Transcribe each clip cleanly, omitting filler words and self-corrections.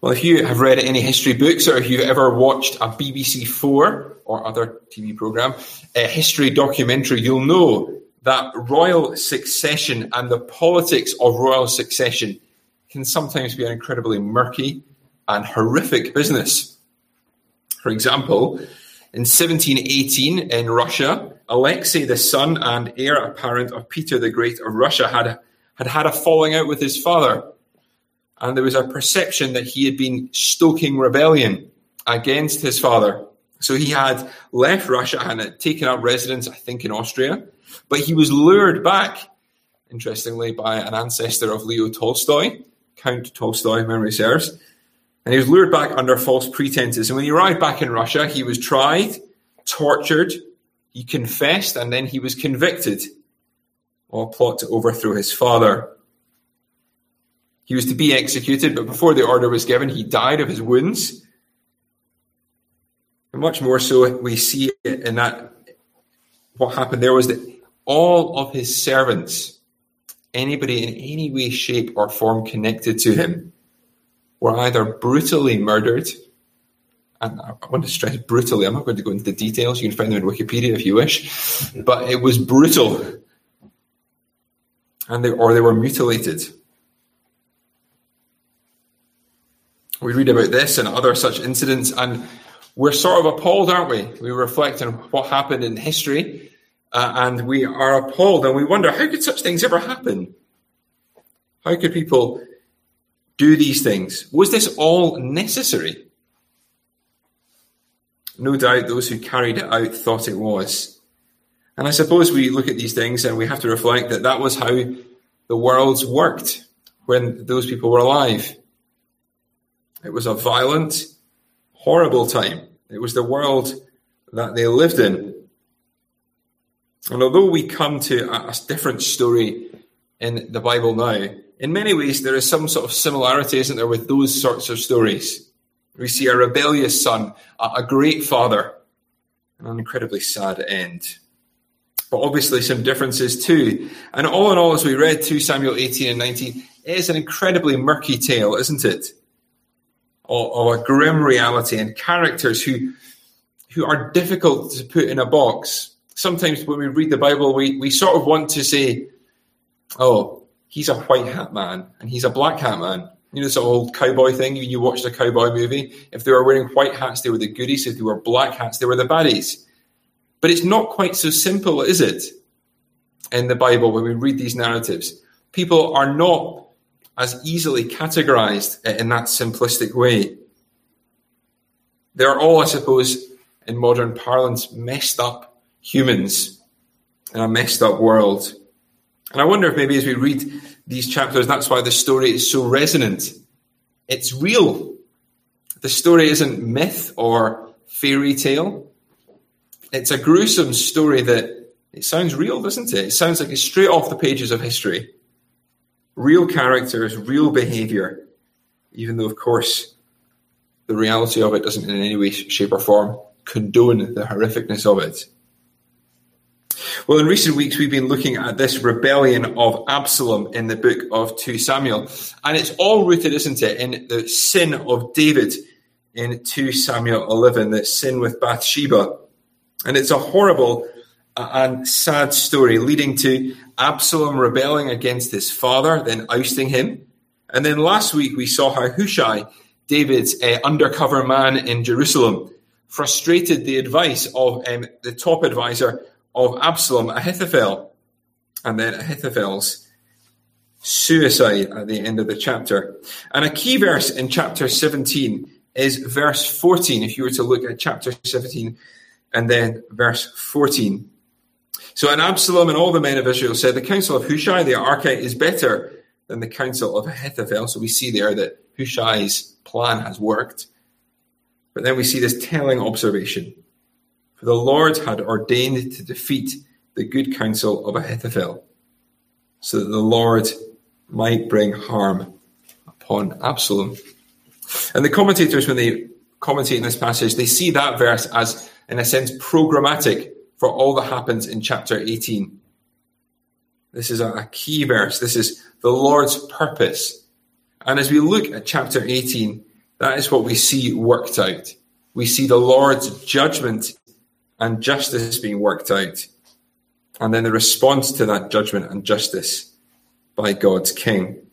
Well, if you have read any history books or if you've ever watched a BBC Four or other TV programme, a history documentary, you'll know that royal succession and the politics of royal succession can sometimes be an incredibly murky and horrific business. For example, in 1718 in Russia, Alexei, the son and heir apparent of Peter the Great of Russia, had a falling out with his father. And there was a perception that he had been stoking rebellion against his father. So he had left Russia and had taken up residence, I think, in Austria. But he was lured back, interestingly, by an ancestor of Leo Tolstoy, Count Tolstoy, memory serves. And he was lured back under false pretenses. And when he arrived back in Russia, he was tried, tortured, he confessed, and then he was convicted of a plot to overthrow his father. He was to be executed, but before the order was given, he died of his wounds. And much more so, we see in that what happened there was that all of his servants, anybody in any way, shape, or form connected to him, were either brutally murdered, and I want to stress brutally, I'm not going to go into the details, you can find them in Wikipedia if you wish, but it was brutal, or they were mutilated. We read about this and other such incidents, and we're sort of appalled, aren't we? We reflect on what happened in history, and we are appalled, and we wonder, how could such things ever happen? How could people do these things? Was this all necessary? No doubt those who carried it out thought it was. And I suppose we look at these things and we have to reflect that that was how the world worked when those people were alive. It was a violent, horrible time. It was the world that they lived in. And although we come to a different story in the Bible now, in many ways there is some sort of similarity, isn't there, with those sorts of stories. We see a rebellious son, a great father, and an incredibly sad end. But obviously some differences too. And all in all, as we read 2 Samuel 18 and 19, it is an incredibly murky tale, isn't it? Of a grim reality and characters who are difficult to put in a box. Sometimes when we read the Bible, we sort of want to say, oh, he's a white hat man and he's a black hat man. You know, this old cowboy thing. You watched a cowboy movie. If they were wearing white hats, they were the goodies. If they were black hats, they were the baddies. But it's not quite so simple, is it? In the Bible, when we read these narratives, people are not as easily categorized in that simplistic way. They're all, I suppose, in modern parlance, messed up humans in a messed up world. And I wonder if maybe as we read these chapters, that's why the story is so resonant. It's real. The story isn't myth or fairy tale. It's a gruesome story that it sounds real, doesn't it? It sounds like it's straight off the pages of history. Real characters, real behavior, even though, of course, the reality of it doesn't in any way, shape or form condone the horrificness of it. Well, in recent weeks, we've been looking at this rebellion of Absalom in the book of 2 Samuel. And it's all rooted, isn't it, in the sin of David in 2 Samuel 11, the sin with Bathsheba. And it's a horrible and sad story leading to Absalom rebelling against his father, then ousting him. And then last week, we saw how Hushai, David's undercover man in Jerusalem, frustrated the advice of the top advisor of Absalom, Ahithophel, and then Ahithophel's suicide at the end of the chapter. And a key verse in chapter 17 is verse 14, if you were to look at chapter 17 and then verse 14. So, and Absalom and all the men of Israel said, the counsel of Hushai the Archite is better than the counsel of Ahithophel. So we see there that Hushai's plan has worked. But then we see this telling observation. For the Lord had ordained to defeat the good counsel of Ahithophel, so that the Lord might bring harm upon Absalom. And the commentators, when they commentate in this passage, they see that verse as, in a sense, programmatic for all that happens in chapter 18. This is a key verse. This is the Lord's purpose. And as we look at chapter 18, That is what we see worked out. We see the Lord's judgment and justice being worked out. And then the response to that judgment and justice by God's king.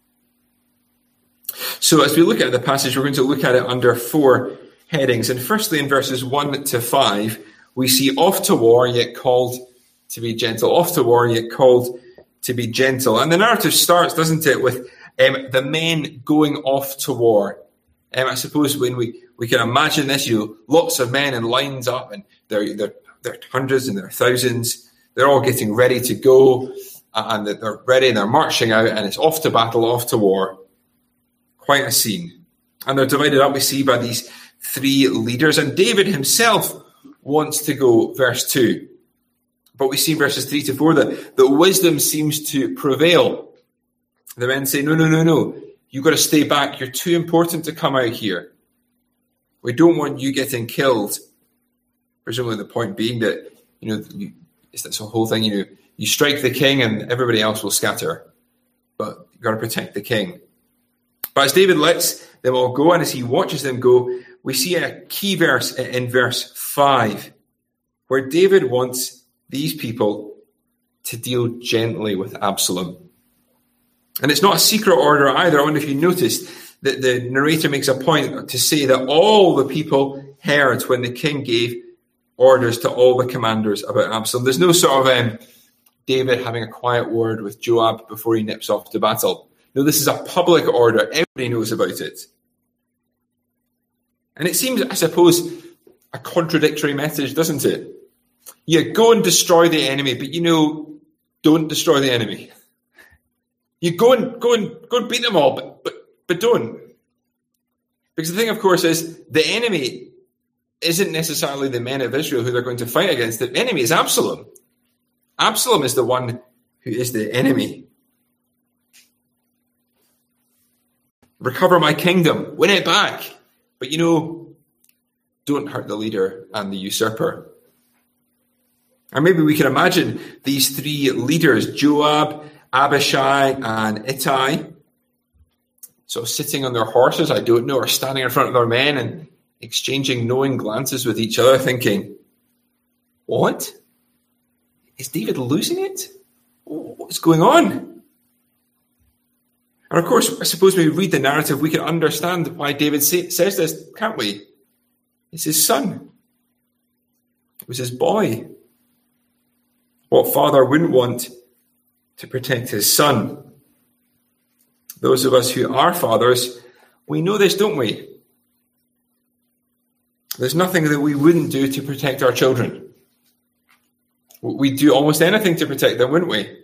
So as we look at the passage, we're going to look at it under 4 headings. And firstly, in verses 1 to 5, we see off to war, yet called to be gentle. Off to war, yet called to be gentle. And the narrative starts, doesn't it, with the men going off to war. I suppose when we can imagine this, lots of men in lines up, and they're hundreds and they're thousands. They're all getting ready to go, and they're ready and they're marching out, and it's off to battle, off to war. Quite a scene. And they're divided up, we see, by these 3 leaders. And David himself wants to go, verse 2. But we see in verses 3 to 4 that wisdom seems to prevail. The men say, no. You've got to stay back. You're too important to come out here. We don't want you getting killed. Presumably the point being that, it's this whole thing, you strike the king and everybody else will scatter. But you've got to protect the king. But as David lets them all go, and as he watches them go, we see a key verse in verse 5, where David wants these people to deal gently with Absalom. And it's not a secret order either. I wonder if you noticed that the narrator makes a point to say that all the people heard when the king gave orders to all the commanders about Absalom. There's no sort of David having a quiet word with Joab before he nips off to battle. No, this is a public order. Everybody knows about it. And it seems, I suppose, a contradictory message, doesn't it? Yeah, go and destroy the enemy, but don't destroy the enemy. You go and beat them all, but don't. Because the thing, of course, is the enemy isn't necessarily the men of Israel who they're going to fight against. The enemy is Absalom. Absalom is the one who is the enemy. Recover my kingdom, win it back. But don't hurt the leader and the usurper. And maybe we can imagine these 3 leaders, Joab, Abishai, and Ittai, sort of sitting on their horses, I don't know, or standing in front of their men and exchanging knowing glances with each other, thinking, what? Is David losing it? What's going on? And of course, I suppose when we read the narrative, we can understand why David says this, can't we? It's his son. It was his boy. What father wouldn't want to protect his son? Those of us who are fathers, we know this, don't we? There's nothing that we wouldn't do to protect our children. We'd do almost anything to protect them, wouldn't we?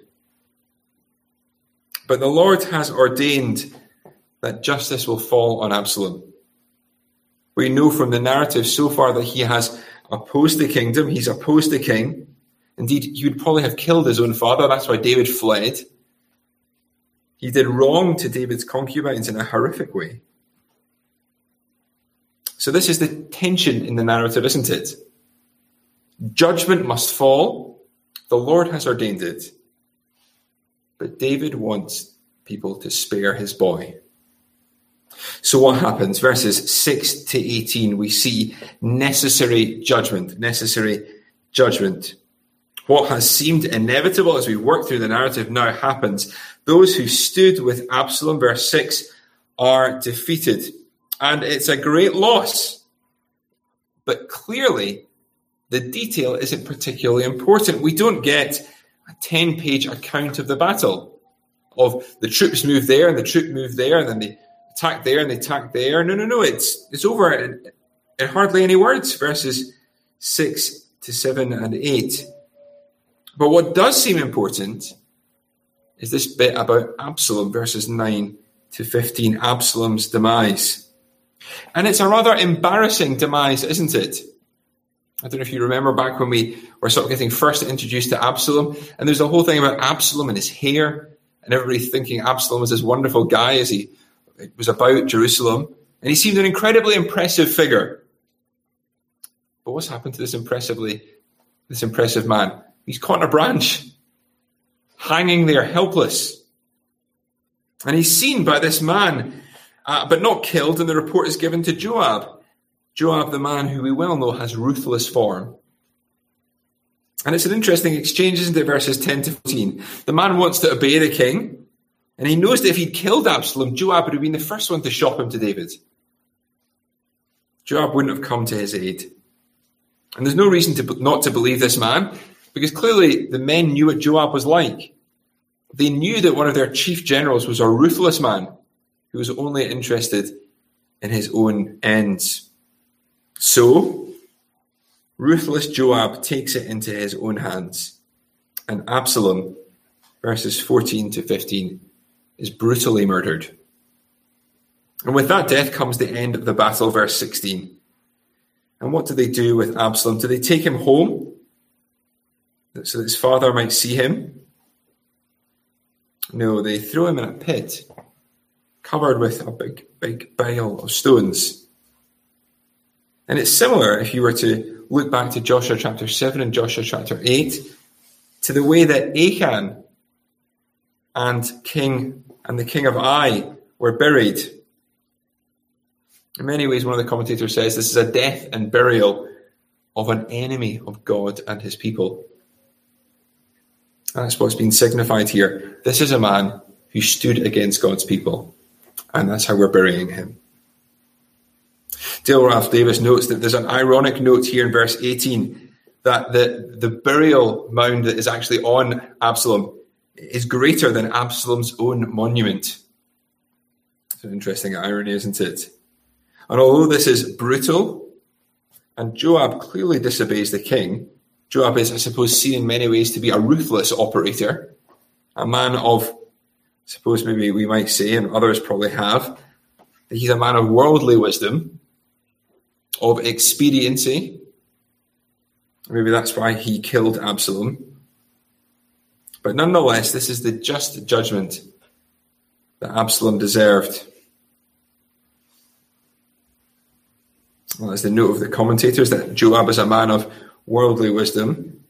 But the Lord has ordained that justice will fall on Absalom. We know from the narrative so far that he has opposed the kingdom. He's opposed the king. Indeed, he would probably have killed his own father. That's why David fled. He did wrong to David's concubines in a horrific way. So this is the tension in the narrative, isn't it? Judgment must fall. The Lord has ordained it. But David wants people to spare his boy. So what happens? Verses 6 to 18, we see necessary judgment. What has seemed inevitable as we work through the narrative now happens. Those who stood with Absalom, verse 6, are defeated. And it's a great loss. But clearly, the detail isn't particularly important. We don't get a 10-page account of the battle, of the troops moved there and the troop moved there and then they attacked there and they attacked there. No. It's over in hardly any words, verses 6 to 7 and 8. But what does seem important is this bit about Absalom, verses 9 to 15, Absalom's demise. And it's a rather embarrassing demise, isn't it? I don't know if you remember back when we were sort of getting first introduced to Absalom, and there's a whole thing about Absalom and his hair, and everybody thinking Absalom was this wonderful guy as he was about Jerusalem, and he seemed an incredibly impressive figure. But what's happened to this impressive man? He's caught in a branch, hanging there helpless. And he's seen by this man but not killed, and the report is given to Joab. Joab, the man who we well know has ruthless form. And it's an interesting exchange, isn't it, verses 10 to 14. The man wants to obey the king, and he knows that if he'd killed Absalom, Joab would have been the first one to shop him to David. Joab wouldn't have come to his aid. And there's no reason not to believe this man, because clearly the men knew what Joab was like. They knew that one of their chief generals was a ruthless man who was only interested in his own ends. So, ruthless Joab takes it into his own hands. And Absalom, verses 14 to 15, is brutally murdered. And with that death comes the end of the battle, verse 16. And what do they do with Absalom? Do they take him home so that his father might see him? No, they throw him in a pit covered with a big pile of stones. And it's similar, if you were to look back to Joshua chapter 7 and Joshua chapter 8, to the way that Achan and the king of Ai were buried. In many ways, one of the commentators says this is a death and burial of an enemy of God and his people. That's what's been signified here. This is a man who stood against God's people, and that's how we're burying him. Dale Ralph Davis notes that there's an ironic note here in verse 18 that the burial mound that is actually on Absalom is greater than Absalom's own monument. It's an interesting irony, isn't it? And although this is brutal, and Joab clearly disobeys the king, Joab is, I suppose, seen in many ways to be a ruthless operator, a man of, I suppose maybe we might say, and others probably have, that he's a man of worldly wisdom, of expediency. Maybe that's why he killed Absalom. But nonetheless, this is the just judgment that Absalom deserved. Well, that's the note of the commentators, that Joab is a man of worldly wisdom.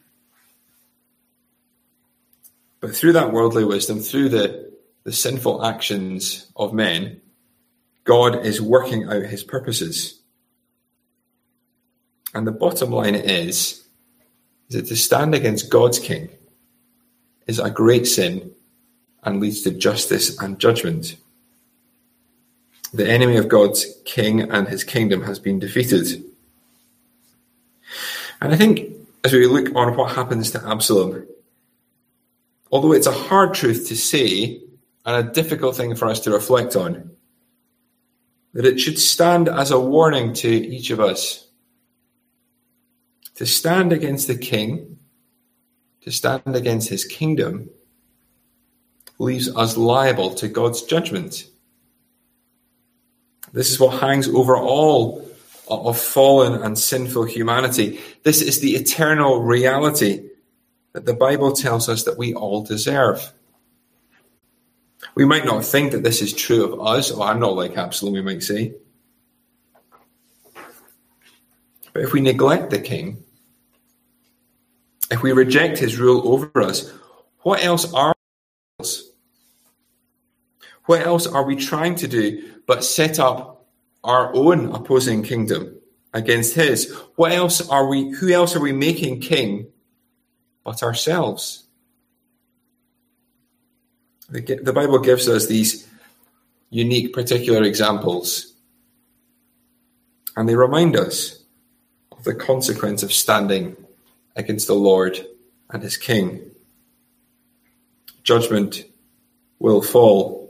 But through that worldly wisdom, through the sinful actions of men, God is working out his purposes. And the bottom line is that to stand against God's king is a great sin and leads to justice and judgment. The enemy of God's king and his kingdom has been defeated. And I think as we look on what happens to Absalom, although it's a hard truth to say and a difficult thing for us to reflect on, that it should stand as a warning to each of us. To stand against the king, to stand against his kingdom, leaves us liable to God's judgment. This is what hangs over all of fallen and sinful humanity. This is the eternal reality that the Bible tells us that we all deserve. We might not think that this is true of us, or I'm not like Absalom, we might say. But if we neglect the king, if we reject his rule over us, what else are we? What else are we trying to do but set up our own opposing kingdom against his? Who else are we making king but ourselves? The Bible gives us these unique, particular examples, and they remind us of the consequence of standing against the Lord and his king. Judgment will fall.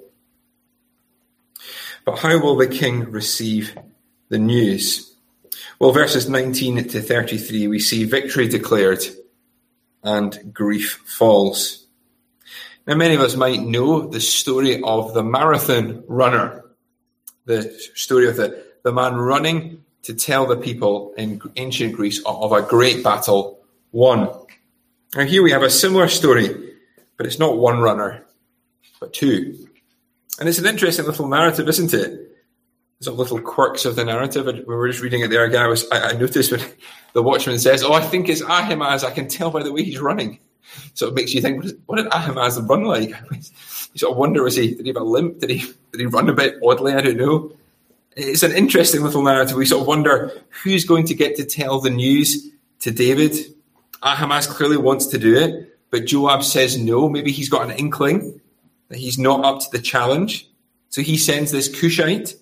But how will the king receive the news? Well, verses 19 to 33, we see victory declared and grief falls. Now, many of us might know the story of the marathon runner, the story of the man running to tell the people in ancient Greece of a great battle won. Now, here we have a similar story, but it's not one runner, but two. And it's an interesting little narrative, isn't it? There's little quirks of the narrative. When we were just reading it there, I noticed when the watchman says, "Oh, I think it's Ahimaaz. I can tell by the way he's running." sort of makes you think, what did Ahimaaz run like? You sort of wonder, did he have a limp? Did he run a bit oddly? I don't know. It's an interesting little narrative. We sort of wonder who's going to get to tell the news to David. Ahimaaz clearly wants to do it, but Joab says no. Maybe he's got an inkling that he's not up to the challenge. So he sends this Cushite.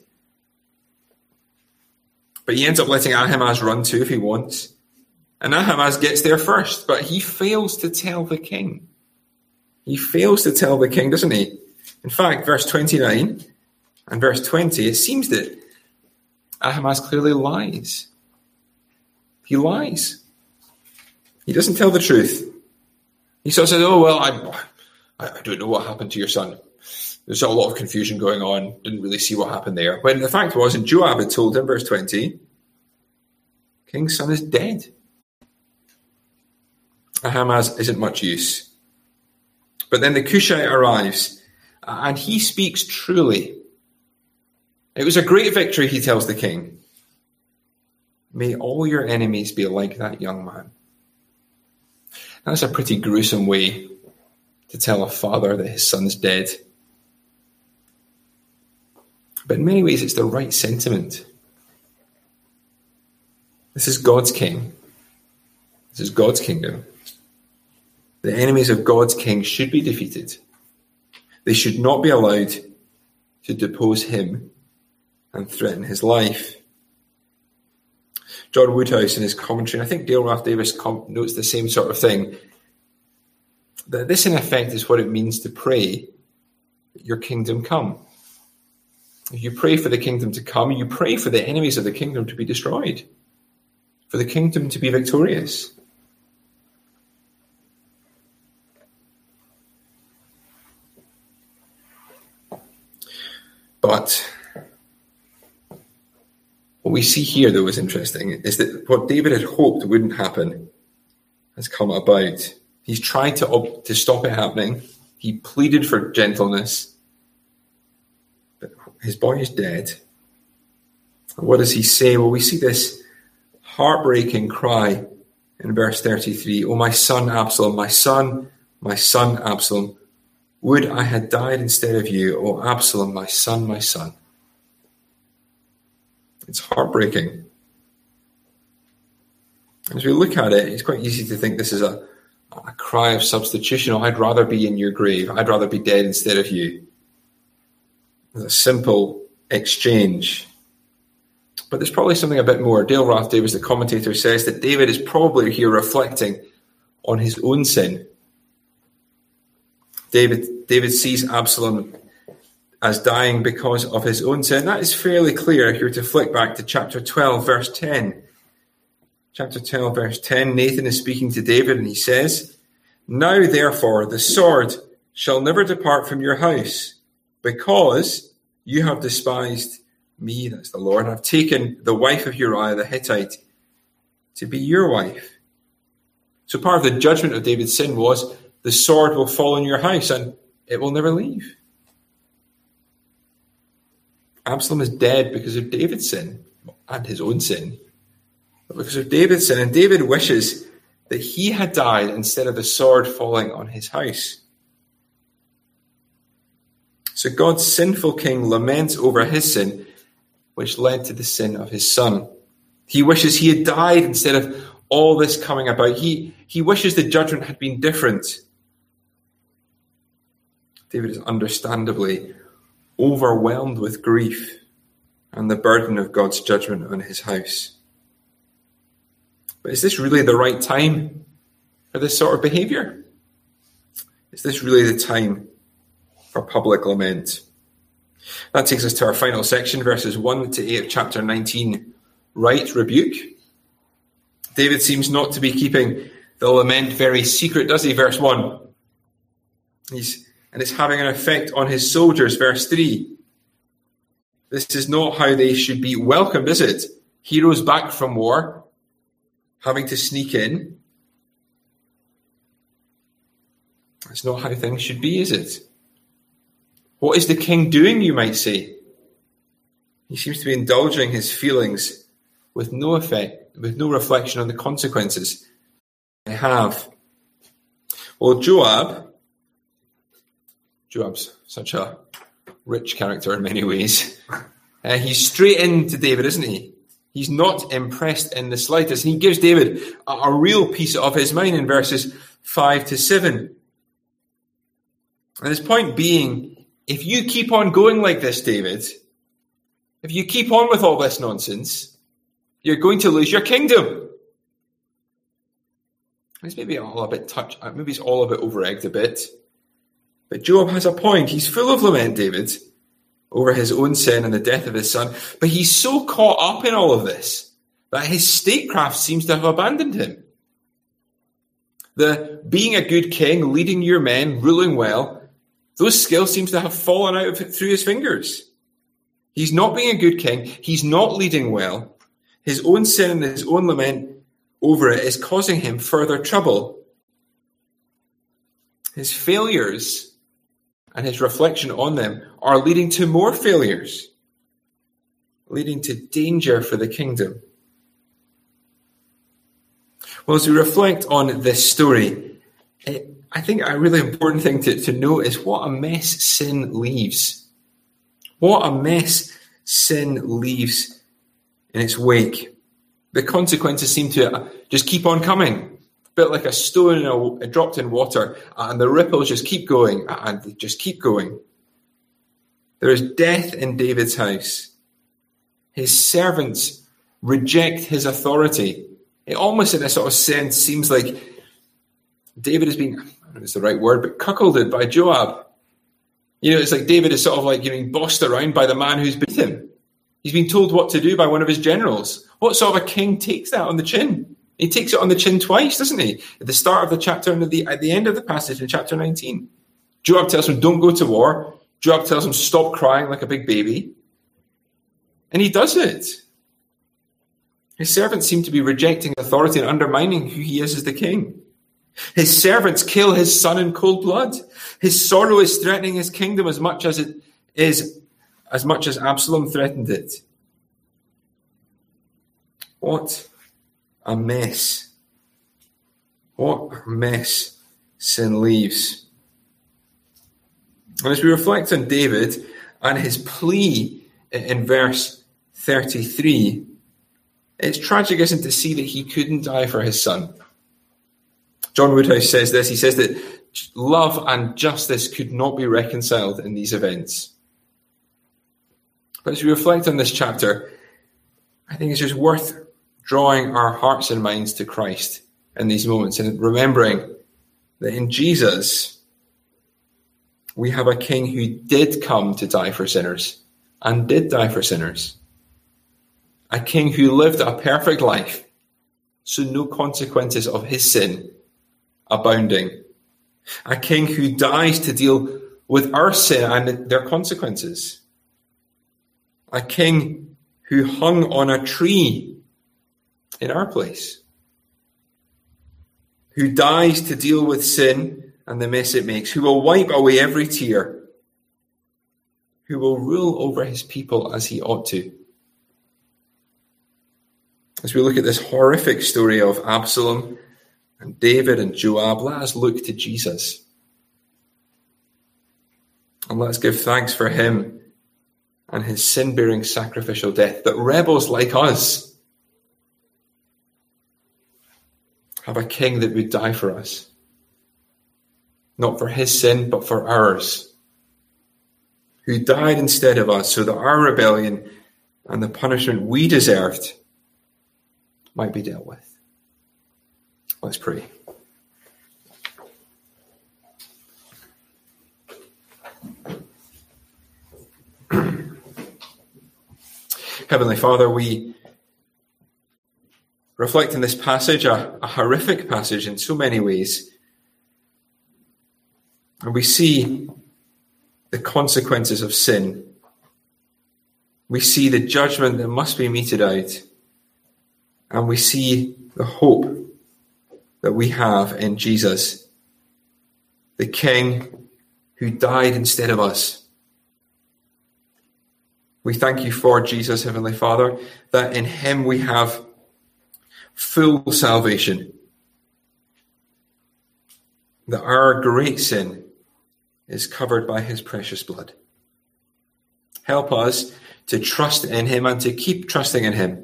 But he ends up letting Ahimaaz run too if he wants. And Ahimaaz gets there first, but he fails to tell the king. He fails to tell the king, doesn't he? In fact, verse 29 and verse 20, it seems that Ahimaaz clearly lies. He lies. He doesn't tell the truth. He sort of says, oh, well, I don't know what happened to your son. There's a lot of confusion going on. Didn't really see what happened there. When the fact was, and Joab had told him, verse 20, king's son is dead. Ahimaaz isn't much use. But then the Cushite arrives, and he speaks truly. It was a great victory, he tells the king. May all your enemies be like that young man. That's a pretty gruesome way to tell a father that his son's dead. But in many ways, it's the right sentiment. This is God's king. This is God's kingdom. The enemies of God's king should be defeated. They should not be allowed to depose him and threaten his life. John Woodhouse in his commentary, and I think Dale Ralph Davis notes the same sort of thing, that this in effect is what it means to pray that your kingdom come. If you pray for the kingdom to come, you pray for the enemies of the kingdom to be destroyed, for the kingdom to be victorious. But what we see here, though, is interesting, is that what David had hoped wouldn't happen has come about. He's tried to stop it happening. He pleaded for gentleness. But his boy is dead. And what does he say? Well, we see this heartbreaking cry in verse 33. Oh, my son Absalom, my son Absalom. Would I had died instead of you, O Absalom, my son, my son. It's heartbreaking. As we look at it, it's quite easy to think this is a cry of substitution. Oh, I'd rather be in your grave. I'd rather be dead instead of you. It's a simple exchange. But there's probably something a bit more. Dale Ralph Davis, the commentator, says that David is probably here reflecting on his own sin. David sees Absalom as dying because of his own sin. That is fairly clear if you were to flick back to chapter 12, verse 10. Chapter 12, verse 10, Nathan is speaking to David and he says, Now therefore the sword shall never depart from your house, because you have despised me, that's the Lord, and have taken the wife of Uriah the Hittite to be your wife. So part of the judgment of David's sin was the sword will fall on your house and it will never leave. Absalom is dead because of David's sin and his own sin. But because of David's sin, and David wishes that he had died instead of the sword falling on his house. So God's sinful king laments over his sin, which led to the sin of his son. He wishes he had died instead of all this coming about. He wishes the judgment had been different. David is understandably overwhelmed with grief and the burden of God's judgment on his house. But is this really the right time for this sort of behaviour? Is this really the time for public lament? That takes us to our final section, verses 1 to 8 of chapter 19, right rebuke. David seems not to be keeping the lament very secret, does he? Verse 1. And it's having an effect on his soldiers. Verse 3. This is not how they should be welcomed, is it? Heroes back from war, having to sneak in. That's not how things should be, is it? What is the king doing, you might say? He seems to be indulging his feelings with no effect, with no reflection on the consequences they have. Well, Joab's such a rich character in many ways. He's straight into David, isn't he? He's not impressed in the slightest. And he gives David a real piece of his mind in verses 5 to 7. And his point being, if you keep on going like this, David, if you keep on with all this nonsense, you're going to lose your kingdom. It's maybe all a bit maybe it's all a bit over-egged a bit. But Joab has a point. He's full of lament, David, over his own sin and the death of his son. But he's so caught up in all of this that his statecraft seems to have abandoned him. The being a good king, leading your men, ruling well, those skills seems to have fallen out through his fingers. He's not being a good king. He's not leading well. His own sin and his own lament over it is causing him further trouble. His failures and his reflection on them are leading to more failures, leading to danger for the kingdom. Well, as we reflect on this story, I think a really important thing to note is what a mess sin leaves. What a mess sin leaves in its wake. The consequences seem to just keep on coming. A bit like a stone dropped in water, and the ripples just keep going, and they just keep going. There is death in David's house. His servants reject his authority. It almost, in a sort of sense, seems like David is being, I don't know if it's the right word, but cuckolded by Joab. It's like David is sort of like getting bossed around by the man who's beat him. He's been told what to do by one of his generals. What sort of a king takes that on the chin? He takes it on the chin twice, doesn't he? At the start of the chapter and at the end of the passage in chapter 19. Joab tells him, don't go to war. Joab tells him, stop crying like a big baby. And he does it. His servants seem to be rejecting authority and undermining who he is as the king. His servants kill his son in cold blood. His sorrow is threatening his kingdom as much as Absalom threatened it. What a mess. What a mess sin leaves. And as we reflect on David and his plea in verse 33, it's tragic, isn't it, to see that he couldn't die for his son. John Woodhouse says this. He says that love and justice could not be reconciled in these events. But as we reflect on this chapter, I think it's just worth drawing our hearts and minds to Christ in these moments and remembering that in Jesus, we have a king who did come to die for sinners and did die for sinners. A king who lived a perfect life, so no consequences of his sin abounding. A king who dies to deal with our sin and their consequences. A king who hung on a tree in our place. Who dies to deal with sin and the mess it makes. Who will wipe away every tear. Who will rule over his people as he ought to. As we look at this horrific story of Absalom and David and Joab, let us look to Jesus. And let's give thanks for him and his sin-bearing sacrificial death, that rebels like us have a king that would die for us. Not for his sin, but for ours. Who died instead of us so that our rebellion and the punishment we deserved might be dealt with. Let's pray. Heavenly Father, we reflect in this passage, a horrific passage in so many ways. And we see the consequences of sin. We see the judgment that must be meted out. And we see the hope that we have in Jesus, the King who died instead of us. We thank you for Jesus, Heavenly Father, that in him we have full salvation. that our great sin is covered by his precious blood. Help us to trust in him and to keep trusting in him,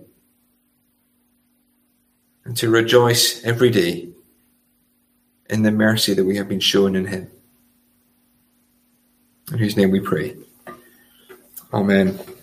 and to rejoice every day in the mercy that we have been shown in him. In whose name we pray. Amen.